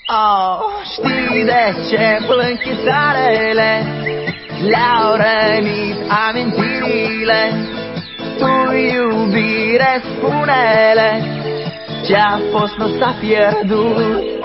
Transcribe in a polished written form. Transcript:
Oh, știi de ce plâng chitarele? Le-au rănit amintirile. Tu, iubire, spune-le, ce-a fost nu s-a pierdut.